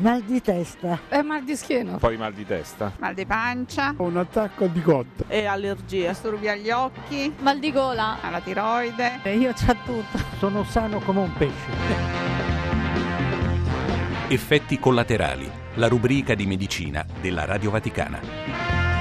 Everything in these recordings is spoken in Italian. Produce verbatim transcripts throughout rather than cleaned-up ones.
Mal di testa. E mal di schiena. Poi mal di testa. Mal di pancia. Un attacco di cotta. E allergie. Disturbi agli occhi. Mal di gola. Alla tiroide. E io c'ho tutto. Sono sano come un pesce. Effetti collaterali, la rubrica di medicina della Radio Vaticana.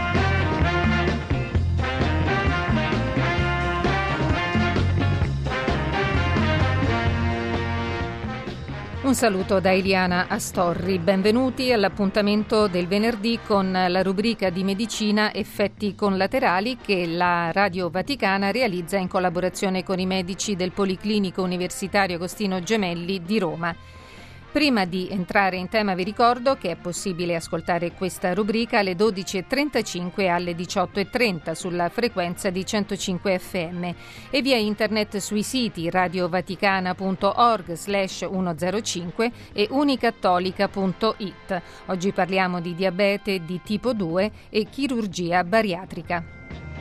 Un saluto da Eliana Astorri, benvenuti all'appuntamento del venerdì con la rubrica di medicina Effetti collaterali che la Radio Vaticana realizza in collaborazione con i medici del Policlinico Universitario Agostino Gemelli di Roma. Prima di entrare in tema vi ricordo che è possibile ascoltare questa rubrica alle dodici e trentacinque e alle diciotto e trenta sulla frequenza di centocinque effe emme e via internet sui siti radiovaticana punto org slash centocinque e unicattolica punto it. Oggi parliamo di diabete di tipo due e chirurgia bariatrica.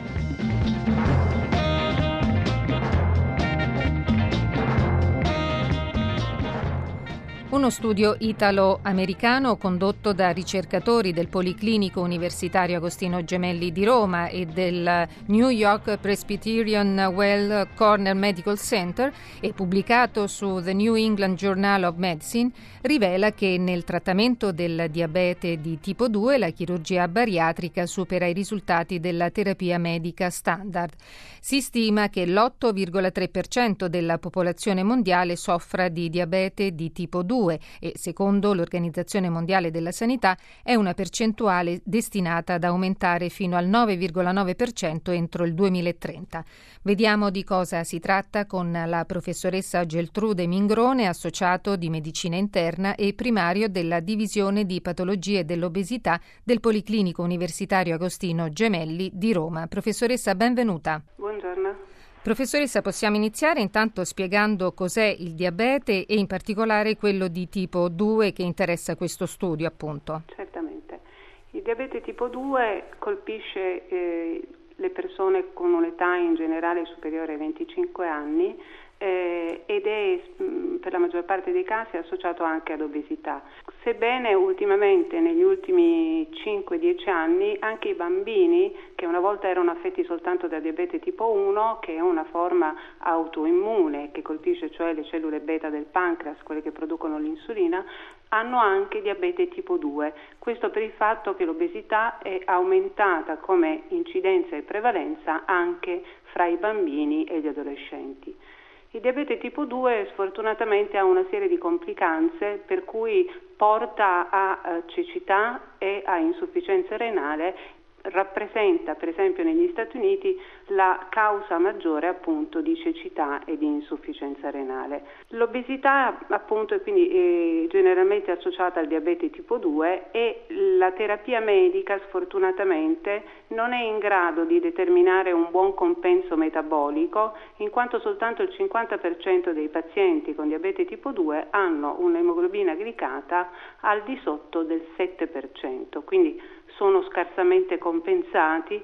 Uno studio italo-americano condotto da ricercatori del Policlinico Universitario Agostino Gemelli di Roma e del New York Presbyterian Well Cornell Medical Center e pubblicato su The New England Journal of Medicine rivela che nel trattamento del diabete di tipo due la chirurgia bariatrica supera i risultati della terapia medica standard. Si stima che l'otto virgola tre per cento della popolazione mondiale soffra di diabete di tipo due e, secondo l'Organizzazione Mondiale della Sanità, è una percentuale destinata ad aumentare fino al nove virgola nove per cento entro il duemilatrenta. Vediamo di cosa si tratta con la professoressa Geltrude Mingrone, associato di medicina interna e primario della divisione di patologie dell'obesità del Policlinico Universitario Agostino Gemelli di Roma. Professoressa, benvenuta. Buongiorno. Professoressa, possiamo iniziare intanto spiegando cos'è il diabete e in particolare quello di tipo due che interessa questo studio, appunto. Certamente. Il diabete tipo due colpisce eh, le persone con un'età in generale superiore ai venticinque anni eh, ed è mh, per la maggior parte dei casi associato anche ad obesità. Sebbene ultimamente, negli ultimi cinque dieci anni, anche i bambini che una volta erano affetti soltanto da diabete tipo uno, che è una forma autoimmune che colpisce cioè le cellule beta del pancreas, quelle che producono l'insulina, hanno anche diabete tipo due. Questo per il fatto che l'obesità è aumentata come incidenza e prevalenza anche fra i bambini e gli adolescenti. Il diabete tipo due sfortunatamente ha una serie di complicanze per cui porta a cecità e a insufficienza renale, rappresenta per esempio negli Stati Uniti la causa maggiore appunto di cecità e di insufficienza renale. L'obesità appunto è quindi è generalmente associata al diabete tipo due e la terapia medica sfortunatamente non è in grado di determinare un buon compenso metabolico, in quanto soltanto il cinquanta per cento dei pazienti con diabete tipo due hanno un'emoglobina glicata al di sotto del sette per cento, quindi sono scarsamente compensati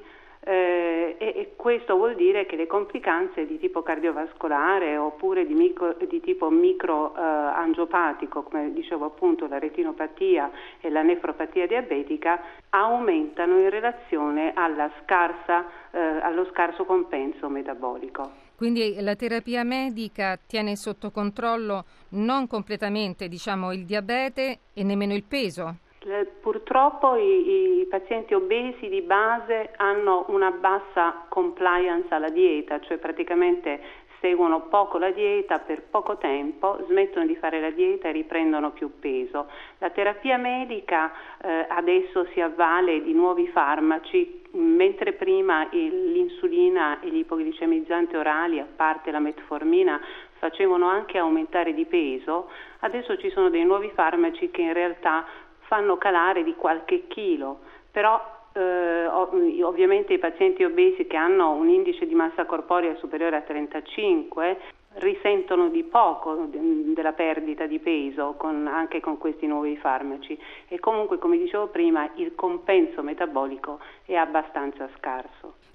eh, e, e questo vuol dire che le complicanze di tipo cardiovascolare oppure di, micro, di tipo microangiopatico, eh, come dicevo appunto la retinopatia e la nefropatia diabetica, aumentano in relazione alla scarsa, eh, allo scarso compenso metabolico. Quindi la terapia medica tiene sotto controllo non completamente, diciamo, il diabete e nemmeno il peso? Purtroppo i, i pazienti obesi di base hanno una bassa compliance alla dieta, cioè praticamente seguono poco la dieta per poco tempo, smettono di fare la dieta e riprendono più peso. La terapia medica eh, adesso si avvale di nuovi farmaci, mentre prima il, l'insulina e gli ipoglicemizzanti orali, a parte la metformina, facevano anche aumentare di peso, adesso ci sono dei nuovi farmaci che in realtà fanno calare di qualche chilo, però eh, ovviamente i pazienti obesi che hanno un indice di massa corporea superiore a trentacinque risentono di poco della perdita di peso con, anche con questi nuovi farmaci e comunque, come dicevo prima, il compenso metabolico è abbastanza scarso.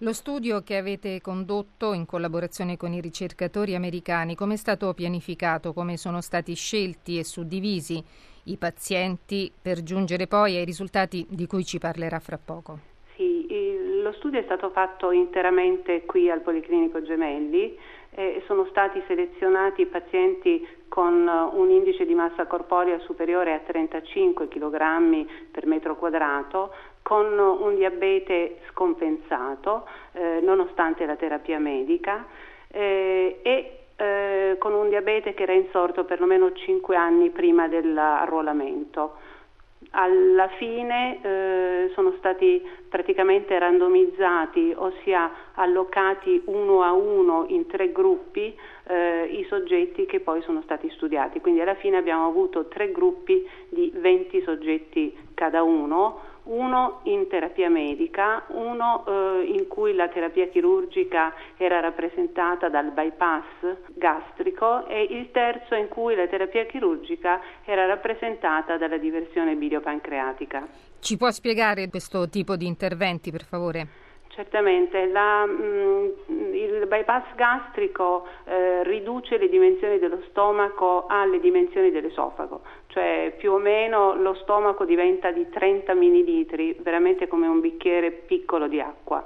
Lo studio che avete condotto in collaborazione con i ricercatori americani, come è stato pianificato, come sono stati scelti e suddivisi i pazienti per giungere poi ai risultati di cui ci parlerà fra poco? Sì, il, lo studio è stato fatto interamente qui al Policlinico Gemelli e eh, sono stati selezionati pazienti con un indice di massa corporea superiore a trentacinque chilogrammi per metro quadrato, con un diabete scompensato, eh, nonostante la terapia medica, eh, e eh, con un diabete che era insorto perlomeno cinque anni prima dell'arruolamento. Alla fine eh, sono stati praticamente randomizzati, ossia allocati uno a uno in tre gruppi eh, i soggetti che poi sono stati studiati. Quindi alla fine abbiamo avuto tre gruppi di venti soggetti cada uno, uno in terapia medica, uno eh, in cui la terapia chirurgica era rappresentata dal bypass gastrico e il terzo in cui la terapia chirurgica era rappresentata dalla diversione biliopancreatica. Ci può spiegare questo tipo di interventi, per favore? Certamente, la, mh, il bypass gastrico eh, riduce le dimensioni dello stomaco alle dimensioni dell'esofago, cioè più o meno lo stomaco diventa di trenta millilitri, veramente come un bicchiere piccolo di acqua.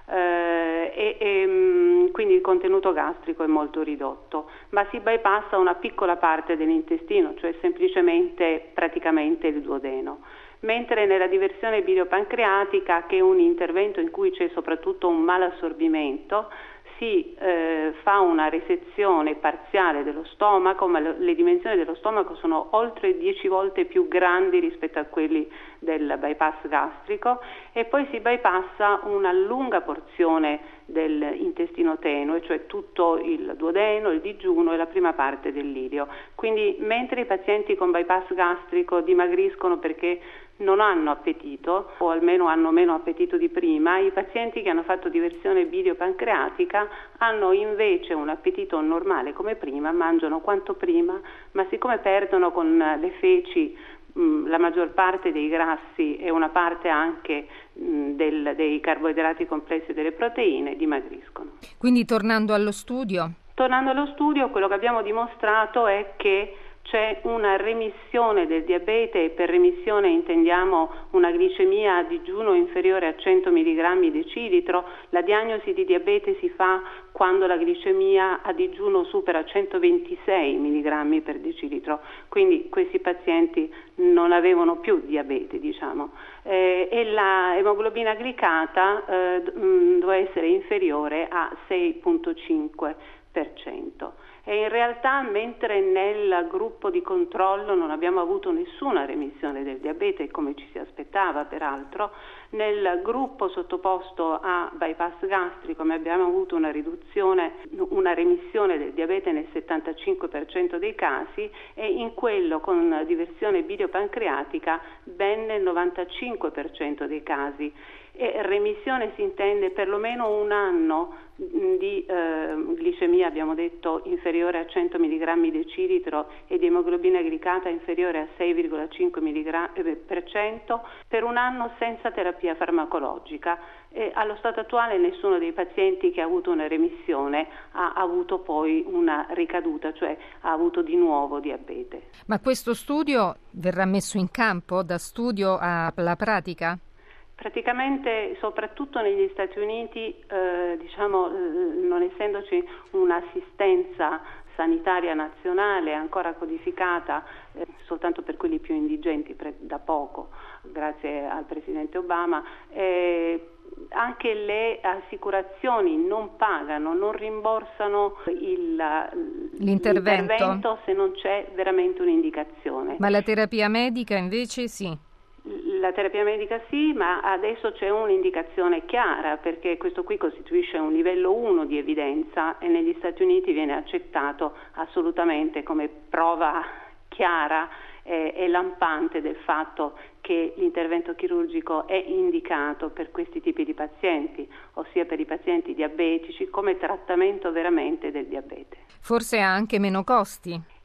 Eh, e, e mh, quindi il contenuto gastrico è molto ridotto, ma si bypassa una piccola parte dell'intestino, cioè semplicemente praticamente il duodeno. Mentre nella diversione biliopancreatica, che è un intervento in cui c'è soprattutto un malassorbimento, si eh, fa una resezione parziale dello stomaco, ma le, le dimensioni dello stomaco sono oltre dieci volte più grandi rispetto a quelli del bypass gastrico, e poi si bypassa una lunga porzione dell'intestino tenue, cioè tutto il duodeno, il digiuno e la prima parte dell'ilio. Quindi mentre i pazienti con bypass gastrico dimagriscono perché non hanno appetito, o almeno hanno meno appetito di prima, i pazienti che hanno fatto diversione biliopancreatica hanno invece un appetito normale come prima, mangiano quanto prima, ma siccome perdono con le feci mh, la maggior parte dei grassi e una parte anche mh, del, dei carboidrati complessi e delle proteine, dimagriscono. Quindi tornando allo studio? Tornando allo studio, quello che abbiamo dimostrato è che c'è una remissione del diabete, e per remissione intendiamo una glicemia a digiuno inferiore a cento milligrammi decilitro. La diagnosi di diabete si fa quando la glicemia a digiuno supera centoventisei milligrammi per decilitro, quindi questi pazienti non avevano più diabete, diciamo, eh, e la emoglobina glicata eh, doveva essere inferiore a sei virgola cinque per cento. E in realtà, mentre nel gruppo di controllo non abbiamo avuto nessuna remissione del diabete, come ci si aspettava peraltro, nel gruppo sottoposto a bypass gastrico abbiamo avuto una riduzione, una remissione del diabete nel settantacinque per cento dei casi, e in quello con diversione biliopancreatica ben nel novantacinque per cento dei casi. E remissione si intende perlomeno un anno di eh, glicemia, abbiamo detto, inferiore a cento milligrammi decilitro e di emoglobina glicata inferiore a sei virgola cinque per cento per un anno senza terapia farmacologica. E allo stato attuale nessuno dei pazienti che ha avuto una remissione ha avuto poi una ricaduta, cioè ha avuto di nuovo diabete. Ma questo studio verrà messo in campo da studio alla pratica? Praticamente, soprattutto negli Stati Uniti, eh, diciamo, non essendoci un'assistenza sanitaria nazionale ancora codificata eh, soltanto per quelli più indigenti pre- da poco, grazie al Presidente Obama, eh, anche le assicurazioni non pagano, non rimborsano il, l'intervento. l'intervento se non c'è veramente un'indicazione. Ma la terapia medica invece sì? La terapia medica sì, ma adesso c'è un'indicazione chiara, perché questo qui costituisce un livello uno di evidenza e negli Stati Uniti viene accettato assolutamente come prova chiara e, e lampante del fatto che l'intervento chirurgico è indicato per questi tipi di pazienti, ossia per i pazienti diabetici, come trattamento veramente del diabete. Forse ha anche meno costi?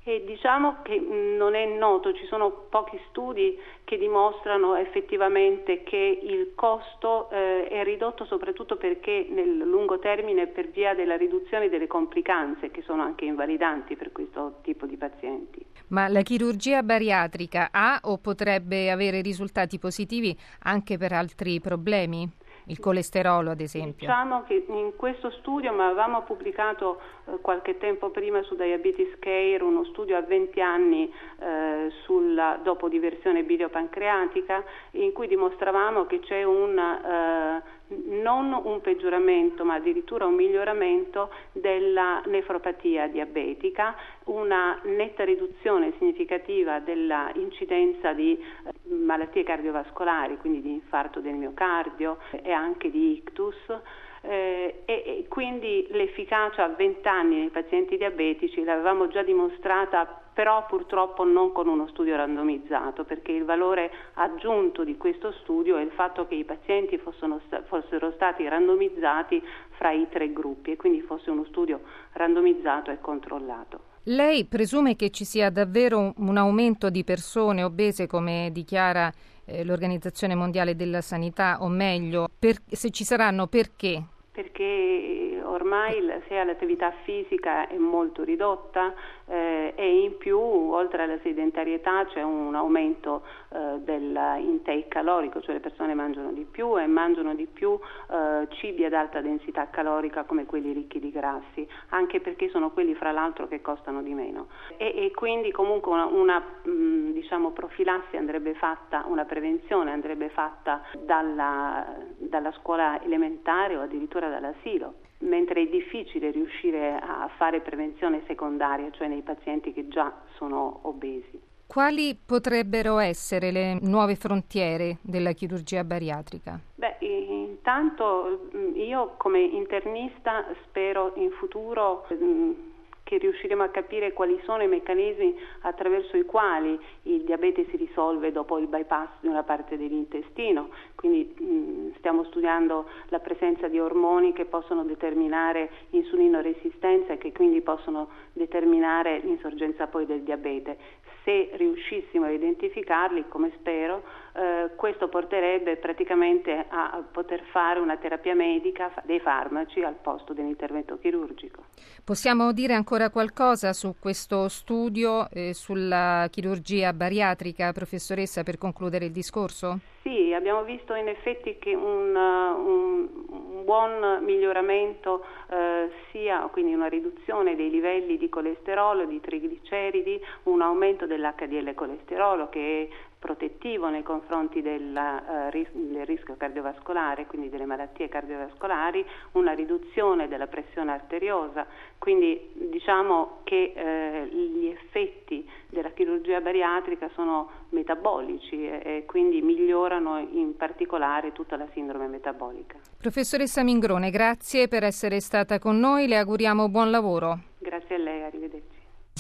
E diciamo che non è noto, ci sono pochi studi che dimostrano effettivamente che il costo eh, è ridotto soprattutto perché nel lungo termine per via della riduzione delle complicanze che sono anche invalidanti per questo tipo di pazienti. Ma la chirurgia bariatrica ha o potrebbe avere risultati positivi anche per altri problemi? Il colesterolo, ad esempio. Diciamo che in questo studio, ma avevamo pubblicato eh, qualche tempo prima su Diabetes Care uno studio a venti anni eh, sulla dopo diversione biliopancreatica, in cui dimostravamo che c'è un eh, non un peggioramento, ma addirittura un miglioramento della nefropatia diabetica, una netta riduzione significativa della incidenza di eh, malattie cardiovascolari, quindi di infarto del miocardio e anche di ictus. Eh, e, e quindi l'efficacia a venti anni nei pazienti diabetici l'avevamo già dimostrata, però purtroppo non con uno studio randomizzato, perché il valore aggiunto di questo studio è il fatto che i pazienti fossero, fossero stati randomizzati fra i tre gruppi e quindi fosse uno studio randomizzato e controllato. Lei presume che ci sia davvero un aumento di persone obese, come dichiara eh, l'Organizzazione Mondiale della Sanità, o meglio, per, se ci saranno, perché? Perché ormai sia l'attività fisica è molto ridotta eh, e in più, oltre alla sedentarietà, c'è un aumento eh, dell'intake calorico, cioè le persone mangiano di più e mangiano di più eh, cibi ad alta densità calorica come quelli ricchi di grassi, anche perché sono quelli fra l'altro che costano di meno. E, e quindi comunque una, una mh, diciamo profilassi andrebbe fatta, una prevenzione andrebbe fatta dalla, dalla scuola elementare o addirittura dall'asilo, mentre è difficile riuscire a fare prevenzione secondaria, cioè nei pazienti che già sono obesi. Quali potrebbero essere le nuove frontiere della chirurgia bariatrica? Beh, intanto io come internista spero in futuro mh, che riusciremo a capire quali sono i meccanismi attraverso i quali il diabete si risolve dopo il bypass di una parte dell'intestino. Quindi mh, stiamo studiando la presenza di ormoni che possono determinare insulinoresistenza e che quindi possono determinare l'insorgenza poi del diabete. Se riuscissimo a identificarli, come spero, eh, questo porterebbe praticamente a, a poter fare una terapia medica, dei farmaci al posto dell'intervento chirurgico. Possiamo dire ancora qualcosa su questo studio eh, sulla chirurgia bariatrica, professoressa, per concludere il discorso? Sì, abbiamo visto in effetti che un, un, un buon miglioramento eh, sia quindi una riduzione dei livelli di colesterolo, di trigliceridi, un aumento dell'H D L colesterolo che è protettivo nei confronti del, uh, ris- del rischio cardiovascolare, quindi delle malattie cardiovascolari, una riduzione della pressione arteriosa, quindi diciamo che eh, gli effetti della chirurgia bariatrica sono metabolici e, e quindi migliorano in particolare tutta la sindrome metabolica. Professoressa Mingrone, grazie per essere stata con noi, le auguriamo buon lavoro. Grazie a lei, arrivederci.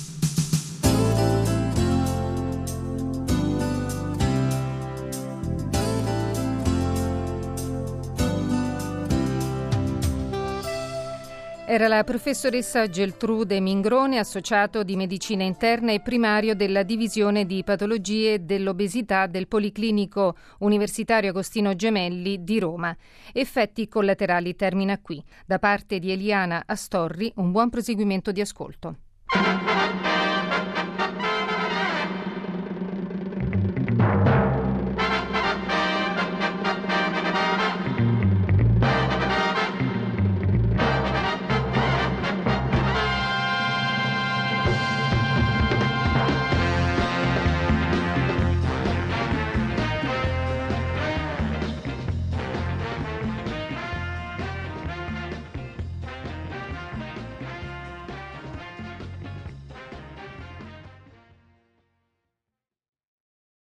Era la professoressa Geltrude Mingrone, associato di medicina interna e primario della divisione di patologie dell'obesità del Policlinico Universitario Agostino Gemelli di Roma. Effetti collaterali termina qui. Da parte di Eliana Astorri, un buon proseguimento di ascolto.